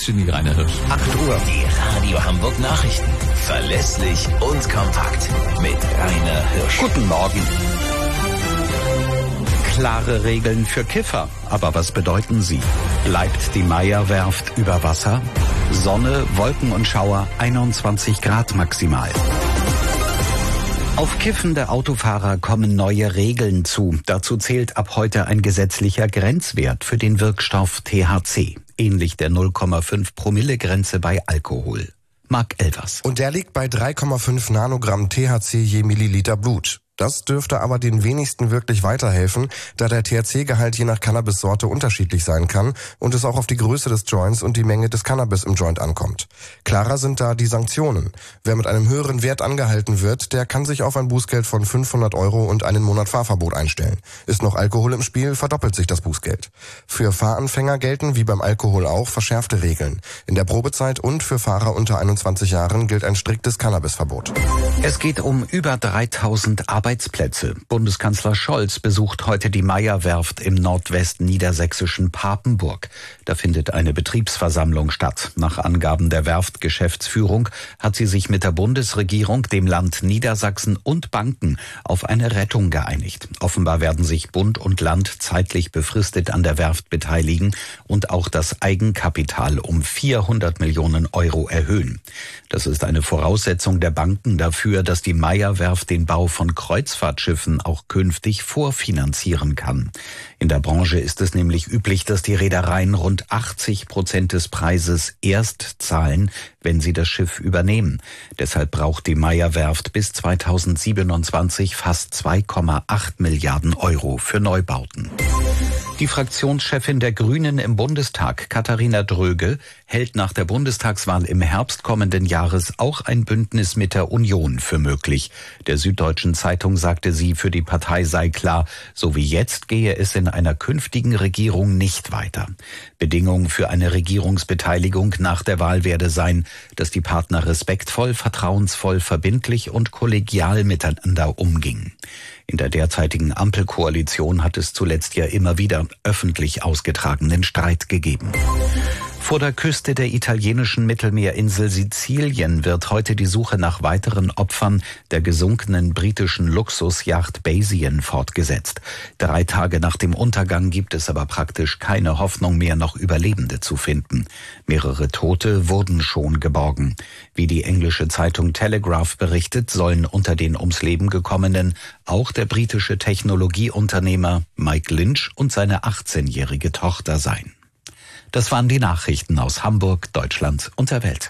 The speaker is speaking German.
Genie, Rainer Hirsch. 8 Uhr. Die Radio Hamburg Nachrichten. Verlässlich und kompakt. Mit Rainer Hirsch. Guten Morgen. Klare Regeln für Kiffer. Aber was bedeuten sie? Bleibt die Meyer-Werft über Wasser? Sonne, Wolken und Schauer, 21 Grad maximal. Auf kiffende Autofahrer kommen neue Regeln zu. Dazu zählt ab heute ein gesetzlicher Grenzwert für den Wirkstoff THC, ähnlich der 0,5 Promille-Grenze bei Alkohol. Marc Elvers. Und der liegt bei 3,5 Nanogramm THC je Milliliter Blut. Das dürfte aber den wenigsten wirklich weiterhelfen, da der THC-Gehalt je nach Cannabis-Sorte unterschiedlich sein kann und es auch auf die Größe des Joints und die Menge des Cannabis im Joint ankommt. Klarer sind da die Sanktionen. Wer mit einem höheren Wert angehalten wird, der kann sich auf ein Bußgeld von 500 € und einen Monat Fahrverbot einstellen. Ist noch Alkohol im Spiel, verdoppelt sich das Bußgeld. Für Fahranfänger gelten, wie beim Alkohol auch, verschärfte Regeln. In der Probezeit und für Fahrer unter 21 Jahren gilt ein striktes Cannabisverbot. Es geht um über 3000 Arbeitsplätze. Bundeskanzler Scholz besucht heute die Meyer-Werft im nordwestniedersächsischen Papenburg. Da findet eine Betriebsversammlung statt. Nach Angaben der Werftgeschäftsführung hat sie sich mit der Bundesregierung, dem Land Niedersachsen und Banken auf eine Rettung geeinigt. Offenbar werden sich Bund und Land zeitlich befristet an der Werft beteiligen und auch das Eigenkapital um 400 Millionen € erhöhen. Das ist eine Voraussetzung der Banken dafür, dass die Meyer-Werft den Bau von Kreuzfahrtschiffen auch künftig vorfinanzieren kann. In der Branche ist es nämlich üblich, dass die Reedereien rund 80% des Preises erst zahlen, wenn sie das Schiff übernehmen. Deshalb braucht die Meyer-Werft bis 2027 fast 2,8 Milliarden € für Neubauten. Die Fraktionschefin der Grünen im Bundestag, Katharina Dröge, hält nach der Bundestagswahl im Herbst kommenden Jahres auch ein Bündnis mit der Union für möglich. Der Süddeutschen Zeitung sagte sie, für die Partei sei klar, so wie jetzt gehe es in einer künftigen Regierung nicht weiter. Bedingung für eine Regierungsbeteiligung nach der Wahl werde sein, dass die Partner respektvoll, vertrauensvoll, verbindlich und kollegial miteinander umgingen. In der derzeitigen Ampelkoalition hat es zuletzt ja immer wieder öffentlich ausgetragenen Streit gegeben. Vor der Küste der italienischen Mittelmeerinsel Sizilien wird heute die Suche nach weiteren Opfern der gesunkenen britischen Luxusjacht Basien fortgesetzt. 3 Tage nach dem Untergang gibt es aber praktisch keine Hoffnung mehr, noch Überlebende zu finden. Mehrere Tote wurden schon geborgen. Wie die englische Zeitung Telegraph berichtet, sollen unter den ums Leben gekommenen auch der britische Technologieunternehmer Mike Lynch und seine 18-jährige Tochter sein. Das waren die Nachrichten aus Hamburg, Deutschland und der Welt.